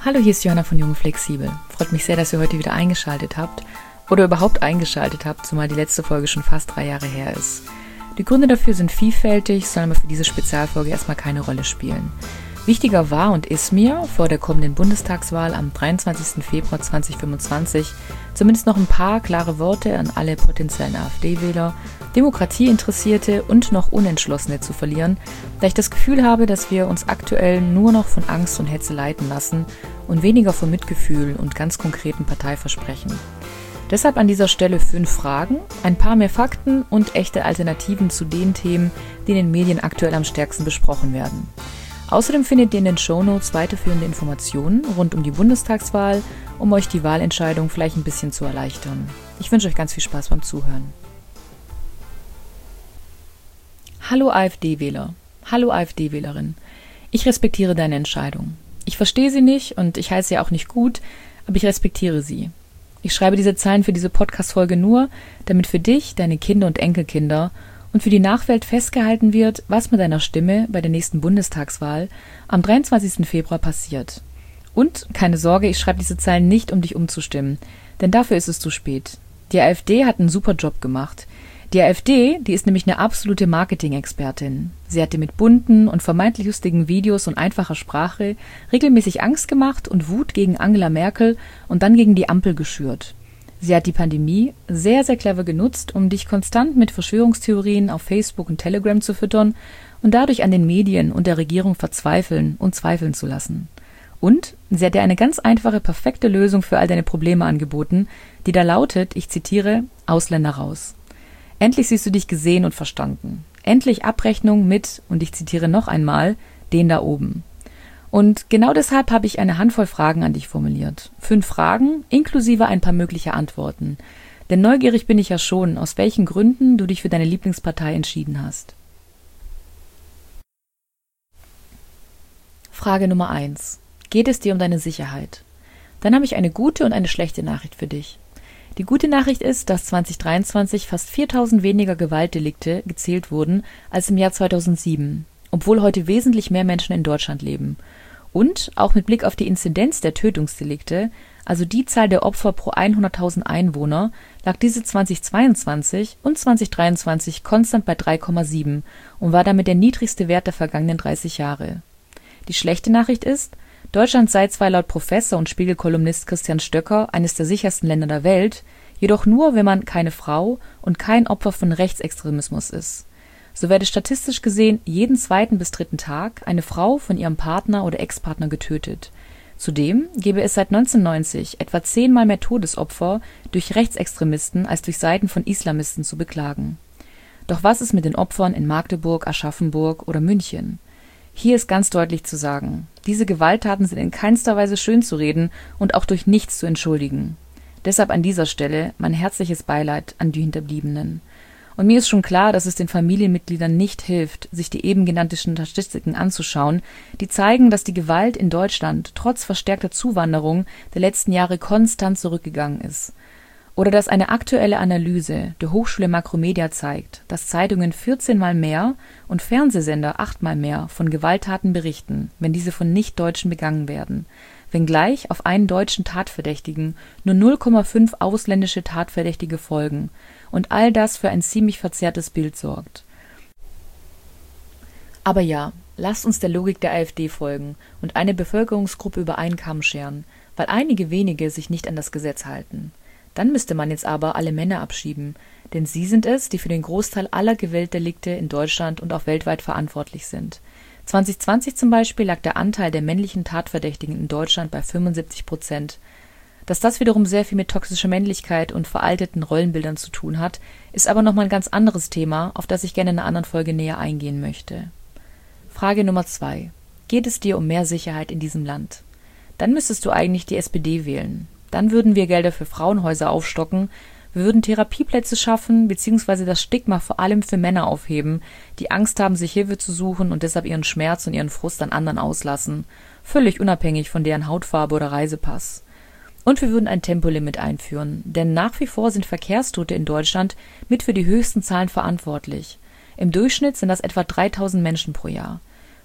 Hallo, hier ist Johanna von Jung und Flexibel. Freut mich sehr, dass ihr heute wieder eingeschaltet habt oder überhaupt eingeschaltet habt, zumal die letzte Folge schon fast 3 Jahre her ist. Die Gründe dafür sind vielfältig, sollen aber für diese Spezialfolge erstmal keine Rolle spielen. Wichtiger war und ist mir vor der kommenden Bundestagswahl am 23. Februar 2025 zumindest noch ein paar klare Worte an alle potenziellen AfD-Wähler, Demokratieinteressierte und noch Unentschlossene zu verlieren, da ich das Gefühl habe, dass wir uns aktuell nur noch von Angst und Hetze leiten lassen und weniger von Mitgefühl und ganz konkreten Parteiversprechen. Deshalb an dieser Stelle 5 Fragen, ein paar mehr Fakten und echte Alternativen zu den Themen, die in den Medien aktuell am stärksten besprochen werden. Außerdem findet ihr in den Shownotes weiterführende Informationen rund um die Bundestagswahl, um euch die Wahlentscheidung vielleicht ein bisschen zu erleichtern. Ich wünsche euch ganz viel Spaß beim Zuhören. Hallo AfD-Wähler, hallo AfD-Wählerin. Ich respektiere deine Entscheidung. Ich verstehe sie nicht und ich heiße sie auch nicht gut, aber ich respektiere sie. Ich schreibe diese Zeilen für diese Podcast-Folge nur, damit für dich, deine Kinder und Enkelkinder und für die Nachwelt festgehalten wird, was mit deiner Stimme bei der nächsten Bundestagswahl am 23. Februar passiert. Und keine Sorge, ich schreibe diese Zeilen nicht, um dich umzustimmen, denn dafür ist es zu spät. Die AfD hat einen super Job gemacht. Die AfD, die ist nämlich eine absolute Marketing-Expertin. Sie hatte mit bunten und vermeintlich lustigen Videos und einfacher Sprache regelmäßig Angst gemacht und Wut gegen Angela Merkel und dann gegen die Ampel geschürt. Sie hat die Pandemie sehr, sehr clever genutzt, um dich konstant mit Verschwörungstheorien auf Facebook und Telegram zu füttern und dadurch an den Medien und der Regierung verzweifeln und zweifeln zu lassen. Und sie hat dir eine ganz einfache, perfekte Lösung für all deine Probleme angeboten, die da lautet, ich zitiere, Ausländer raus. Endlich siehst du dich gesehen und verstanden. Endlich Abrechnung mit, und ich zitiere noch einmal, den da oben. Und genau deshalb habe ich eine Handvoll Fragen an dich formuliert. 5 Fragen, inklusive ein paar mögliche Antworten. Denn neugierig bin ich ja schon, aus welchen Gründen du dich für deine Lieblingspartei entschieden hast. Frage Nummer 1. Geht es dir um deine Sicherheit? Dann habe ich eine gute und eine schlechte Nachricht für dich. Die gute Nachricht ist, dass 2023 fast 4.000 weniger Gewaltdelikte gezählt wurden als im Jahr 2007, obwohl heute wesentlich mehr Menschen in Deutschland leben. Und auch mit Blick auf die Inzidenz der Tötungsdelikte, also die Zahl der Opfer pro 100.000 Einwohner, lag diese 2022 und 2023 konstant bei 3,7 und war damit der niedrigste Wert der vergangenen 30 Jahre. Die schlechte Nachricht ist, Deutschland sei zwar laut Professor und Spiegel-Kolumnist Christian Stöcker eines der sichersten Länder der Welt, jedoch nur, wenn man keine Frau und kein Opfer von Rechtsextremismus ist. So werde statistisch gesehen jeden 2. bis 3. Tag eine Frau von ihrem Partner oder Ex-Partner getötet. Zudem gebe es seit 1990 etwa 10-mal mehr Todesopfer durch Rechtsextremisten als durch Seiten von Islamisten zu beklagen. Doch was ist mit den Opfern in Magdeburg, Aschaffenburg oder München? Hier ist ganz deutlich zu sagen, diese Gewalttaten sind in keinster Weise schön zu reden und auch durch nichts zu entschuldigen. Deshalb an dieser Stelle mein herzliches Beileid an die Hinterbliebenen. Und mir ist schon klar, dass es den Familienmitgliedern nicht hilft, sich die eben genannten Statistiken anzuschauen, die zeigen, dass die Gewalt in Deutschland trotz verstärkter Zuwanderung der letzten Jahre konstant zurückgegangen ist. Oder dass eine aktuelle Analyse der Hochschule Makromedia zeigt, dass Zeitungen 14-mal mehr und Fernsehsender 8-mal mehr von Gewalttaten berichten, wenn diese von Nicht-Deutschen begangen werden, wenngleich auf einen deutschen Tatverdächtigen nur 0,5 ausländische Tatverdächtige folgen und all das für ein ziemlich verzerrtes Bild sorgt. Aber ja, lasst uns der Logik der AfD folgen und eine Bevölkerungsgruppe über einen Kamm scheren, weil einige wenige sich nicht an das Gesetz halten. Dann müsste man jetzt aber alle Männer abschieben, denn sie sind es, die für den Großteil aller Gewaltdelikte in Deutschland und auch weltweit verantwortlich sind. 2020 zum Beispiel lag der Anteil der männlichen Tatverdächtigen in Deutschland bei 75%. Dass das wiederum sehr viel mit toxischer Männlichkeit und veralteten Rollenbildern zu tun hat, ist aber nochmal ein ganz anderes Thema, auf das ich gerne in einer anderen Folge näher eingehen möchte. Frage Nummer 2. Geht es dir um mehr Sicherheit in diesem Land? Dann müsstest du eigentlich die SPD wählen. Dann würden wir Gelder für Frauenhäuser aufstocken, wir würden Therapieplätze schaffen bzw. das Stigma vor allem für Männer aufheben, die Angst haben, sich Hilfe zu suchen und deshalb ihren Schmerz und ihren Frust an anderen auslassen, völlig unabhängig von deren Hautfarbe oder Reisepass. Und wir würden ein Tempolimit einführen, denn nach wie vor sind Verkehrstote in Deutschland mit für die höchsten Zahlen verantwortlich. Im Durchschnitt sind das etwa 3.000 Menschen pro Jahr.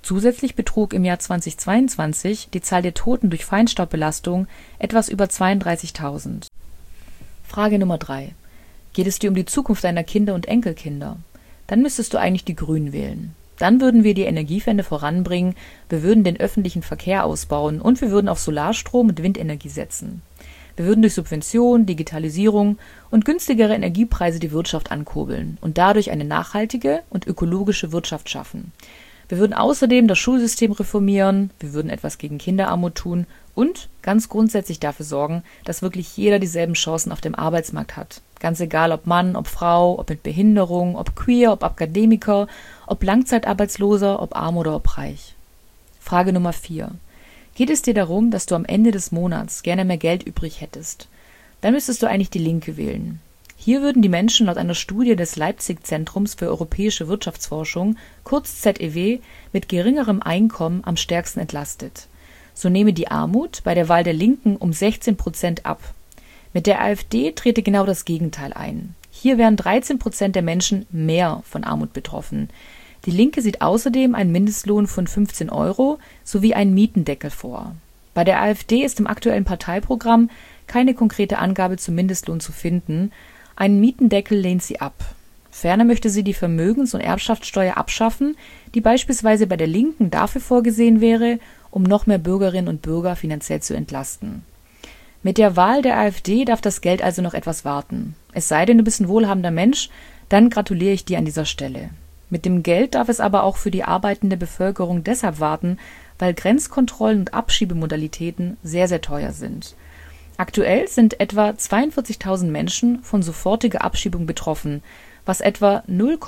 Zusätzlich betrug im Jahr 2022 die Zahl der Toten durch Feinstaubbelastung etwas über 32.000. Frage Nummer 3. Geht es dir um die Zukunft deiner Kinder und Enkelkinder? Dann müsstest du eigentlich die Grünen wählen. Dann würden wir die Energiewende voranbringen, wir würden den öffentlichen Verkehr ausbauen und wir würden auf Solarstrom und Windenergie setzen. Wir würden durch Subvention, Digitalisierung und günstigere Energiepreise die Wirtschaft ankurbeln und dadurch eine nachhaltige und ökologische Wirtschaft schaffen. Wir würden außerdem das Schulsystem reformieren, wir würden etwas gegen Kinderarmut tun und ganz grundsätzlich dafür sorgen, dass wirklich jeder dieselben Chancen auf dem Arbeitsmarkt hat. Ganz egal, ob Mann, ob Frau, ob mit Behinderung, ob queer, ob Akademiker, ob Langzeitarbeitsloser, ob arm oder ob reich. Frage Nummer 4. Geht es dir darum, dass du am Ende des Monats gerne mehr Geld übrig hättest? Dann müsstest du eigentlich die Linke wählen. Hier würden die Menschen laut einer Studie des Leipzig-Zentrums für europäische Wirtschaftsforschung, kurz ZEW, mit geringerem Einkommen am stärksten entlastet. So nehme die Armut bei der Wahl der Linken um 16% ab. Mit der AfD trete genau das Gegenteil ein. Hier wären 13% der Menschen mehr von Armut betroffen. Die Linke sieht außerdem einen Mindestlohn von 15 € sowie einen Mietendeckel vor. Bei der AfD ist im aktuellen Parteiprogramm keine konkrete Angabe zum Mindestlohn zu finden. Einen Mietendeckel lehnt sie ab. Ferner möchte sie die Vermögens- und Erbschaftssteuer abschaffen, die beispielsweise bei der Linken dafür vorgesehen wäre, um noch mehr Bürgerinnen und Bürger finanziell zu entlasten. Mit der Wahl der AfD darf das Geld also noch etwas warten. Es sei denn, du bist ein wohlhabender Mensch, dann gratuliere ich dir an dieser Stelle. Mit dem Geld darf es aber auch für die arbeitende Bevölkerung deshalb warten, weil Grenzkontrollen und Abschiebemodalitäten sehr, sehr teuer sind. Aktuell sind etwa 42.000 Menschen von sofortiger Abschiebung betroffen, was etwa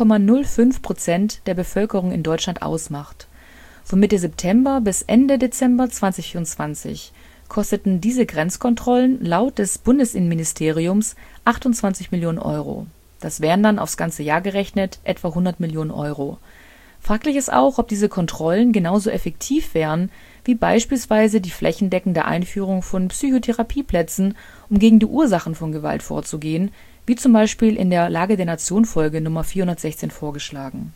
0,05% der Bevölkerung in Deutschland ausmacht. Von Mitte September bis Ende Dezember 2024 kosteten diese Grenzkontrollen laut des Bundesinnenministeriums 28 Millionen €. Das wären dann aufs ganze Jahr gerechnet etwa 100 Millionen €. Fraglich ist auch, ob diese Kontrollen genauso effektiv wären wie beispielsweise die flächendeckende Einführung von Psychotherapieplätzen, um gegen die Ursachen von Gewalt vorzugehen, wie zum Beispiel in der Lage der Nation Folge Nummer 416 vorgeschlagen.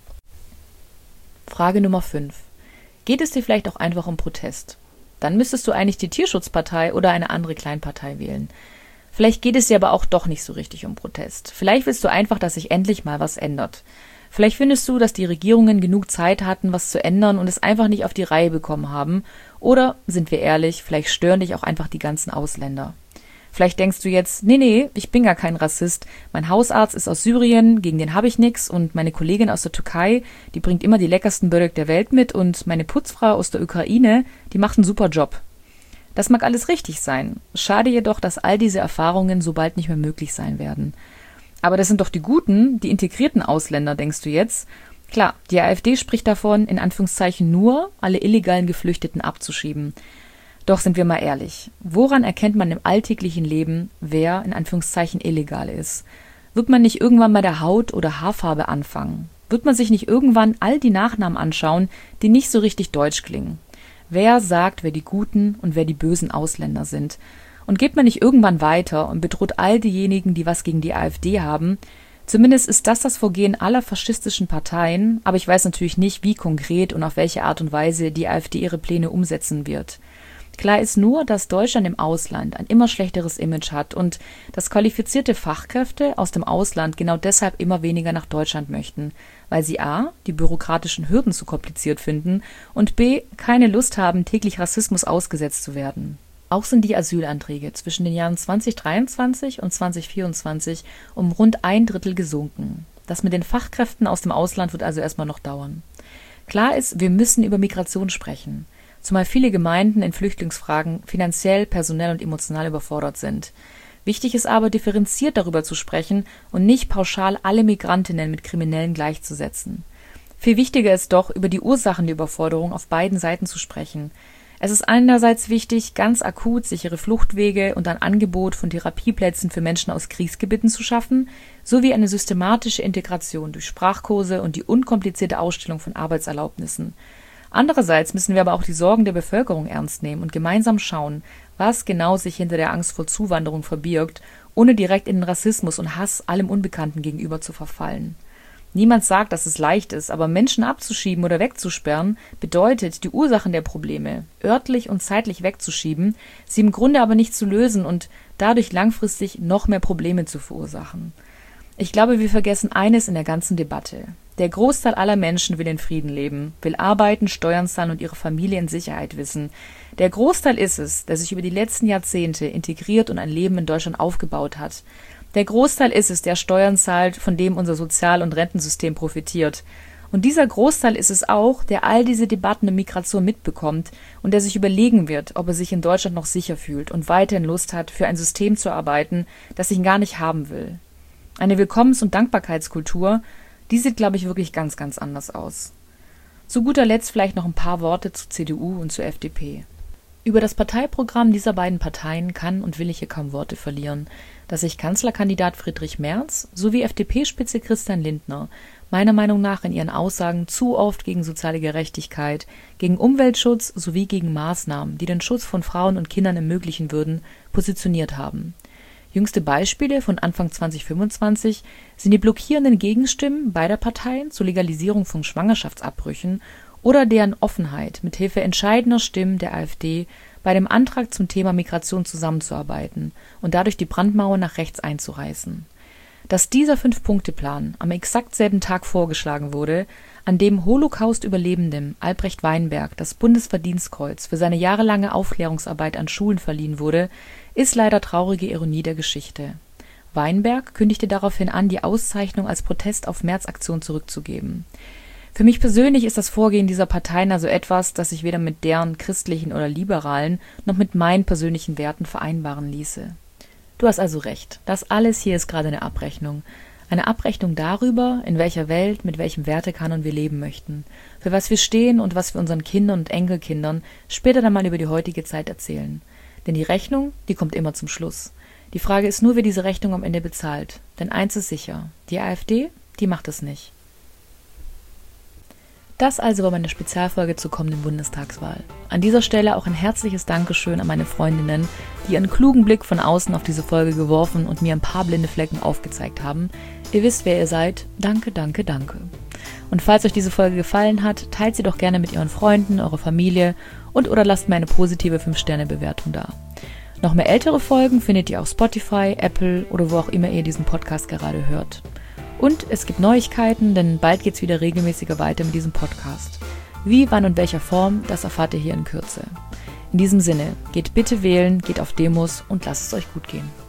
Frage Nummer 5. Geht es dir vielleicht auch einfach um Protest? Dann müsstest du eigentlich die Tierschutzpartei oder eine andere Kleinpartei wählen. Vielleicht geht es dir aber auch doch nicht so richtig um Protest. Vielleicht willst du einfach, dass sich endlich mal was ändert. Vielleicht findest du, dass die Regierungen genug Zeit hatten, was zu ändern und es einfach nicht auf die Reihe bekommen haben. Oder, sind wir ehrlich, vielleicht stören dich auch einfach die ganzen Ausländer. Vielleicht denkst du jetzt, nee, ich bin gar kein Rassist. Mein Hausarzt ist aus Syrien, gegen den habe ich nix und meine Kollegin aus der Türkei, die bringt immer die leckersten Börek der Welt mit und meine Putzfrau aus der Ukraine, die macht einen super Job. Das mag alles richtig sein. Schade jedoch, dass all diese Erfahrungen so bald nicht mehr möglich sein werden. Aber das sind doch die guten, die integrierten Ausländer, denkst du jetzt? Klar, die AfD spricht davon, in Anführungszeichen nur alle illegalen Geflüchteten abzuschieben. Doch sind wir mal ehrlich, woran erkennt man im alltäglichen Leben, wer in Anführungszeichen illegal ist? Wird man nicht irgendwann bei der Haut- oder Haarfarbe anfangen? Wird man sich nicht irgendwann all die Nachnamen anschauen, die nicht so richtig deutsch klingen? Wer sagt, wer die guten und wer die bösen Ausländer sind? Und geht man nicht irgendwann weiter und bedroht all diejenigen, die was gegen die AfD haben? Zumindest ist das Vorgehen aller faschistischen Parteien, aber ich weiß natürlich nicht, wie konkret und auf welche Art und Weise die AfD ihre Pläne umsetzen wird. Klar ist nur, dass Deutschland im Ausland ein immer schlechteres Image hat und dass qualifizierte Fachkräfte aus dem Ausland genau deshalb immer weniger nach Deutschland möchten, weil sie a. die bürokratischen Hürden zu kompliziert finden und b. keine Lust haben, täglich Rassismus ausgesetzt zu werden. Auch sind die Asylanträge zwischen den Jahren 2023 und 2024 um rund 1/3 gesunken. Das mit den Fachkräften aus dem Ausland wird also erstmal noch dauern. Klar ist, wir müssen über Migration sprechen, zumal viele Gemeinden in Flüchtlingsfragen finanziell, personell und emotional überfordert sind. Wichtig ist aber, differenziert darüber zu sprechen und nicht pauschal alle Migrantinnen mit Kriminellen gleichzusetzen. Viel wichtiger ist doch, über die Ursachen der Überforderung auf beiden Seiten zu sprechen. Es ist einerseits wichtig, ganz akut sichere Fluchtwege und ein Angebot von Therapieplätzen für Menschen aus Kriegsgebieten zu schaffen, sowie eine systematische Integration durch Sprachkurse und die unkomplizierte Ausstellung von Arbeitserlaubnissen. Andererseits müssen wir aber auch die Sorgen der Bevölkerung ernst nehmen und gemeinsam schauen, was genau sich hinter der Angst vor Zuwanderung verbirgt, ohne direkt in den Rassismus und Hass allem Unbekannten gegenüber zu verfallen. Niemand sagt, dass es leicht ist, aber Menschen abzuschieben oder wegzusperren bedeutet, die Ursachen der Probleme örtlich und zeitlich wegzuschieben, sie im Grunde aber nicht zu lösen und dadurch langfristig noch mehr Probleme zu verursachen. Ich glaube, wir vergessen eines in der ganzen Debatte. Der Großteil aller Menschen will in Frieden leben, will arbeiten, Steuern zahlen und ihre Familie in Sicherheit wissen. Der Großteil ist es, der sich über die letzten Jahrzehnte integriert und ein Leben in Deutschland aufgebaut hat. Der Großteil ist es, der Steuern zahlt, von dem unser Sozial- und Rentensystem profitiert. Und dieser Großteil ist es auch, der all diese Debatten um Migration mitbekommt und der sich überlegen wird, ob er sich in Deutschland noch sicher fühlt und weiterhin Lust hat, für ein System zu arbeiten, das ihn gar nicht haben will. Eine Willkommens- und Dankbarkeitskultur, die sieht, glaube ich, wirklich ganz, ganz anders aus. Zu guter Letzt vielleicht noch ein paar Worte zu CDU und zur FDP. Über das Parteiprogramm dieser beiden Parteien kann und will ich hier kaum Worte verlieren, dass sich Kanzlerkandidat Friedrich Merz sowie FDP-Spitze Christian Lindner meiner Meinung nach in ihren Aussagen zu oft gegen soziale Gerechtigkeit, gegen Umweltschutz sowie gegen Maßnahmen, die den Schutz von Frauen und Kindern ermöglichen würden, positioniert haben. Jüngste Beispiele von Anfang 2025 sind die blockierenden Gegenstimmen beider Parteien zur Legalisierung von Schwangerschaftsabbrüchen oder deren Offenheit, mithilfe entscheidender Stimmen der AfD bei dem Antrag zum Thema Migration zusammenzuarbeiten und dadurch die Brandmauer nach rechts einzureißen. Dass dieser 5-Punkte-Plan am exakt selben Tag vorgeschlagen wurde, an dem Holocaust-Überlebendem Albrecht Weinberg das Bundesverdienstkreuz für seine jahrelange Aufklärungsarbeit an Schulen verliehen wurde, ist leider traurige Ironie der Geschichte. Weinberg kündigte daraufhin an, die Auszeichnung als Protest auf Märzaktion zurückzugeben. Für mich persönlich ist das Vorgehen dieser Parteien also etwas, das sich weder mit deren christlichen oder liberalen noch mit meinen persönlichen Werten vereinbaren ließe. Du hast also recht, das alles hier ist gerade eine Abrechnung. Eine Abrechnung darüber, in welcher Welt, mit welchem Wertekanon wir leben möchten, für was wir stehen und was wir unseren Kindern und Enkelkindern später dann mal über die heutige Zeit erzählen. Denn die Rechnung, die kommt immer zum Schluss. Die Frage ist nur, wer diese Rechnung am Ende bezahlt. Denn eins ist sicher, die AfD, die macht es nicht. Das also war meine Spezialfolge zur kommenden Bundestagswahl. An dieser Stelle auch ein herzliches Dankeschön an meine Freundinnen, die ihren klugen Blick von außen auf diese Folge geworfen und mir ein paar blinde Flecken aufgezeigt haben. Ihr wisst, wer ihr seid. Danke, danke, danke. Und falls euch diese Folge gefallen hat, teilt sie doch gerne mit euren Freunden, eurer Familie oder lasst mir eine positive 5-Sterne-Bewertung da. Noch mehr ältere Folgen findet ihr auf Spotify, Apple oder wo auch immer ihr diesen Podcast gerade hört. Und es gibt Neuigkeiten, denn bald geht's wieder regelmäßiger weiter mit diesem Podcast. Wie, wann und welcher Form, das erfahrt ihr hier in Kürze. In diesem Sinne, geht bitte wählen, geht auf Demos und lasst es euch gut gehen.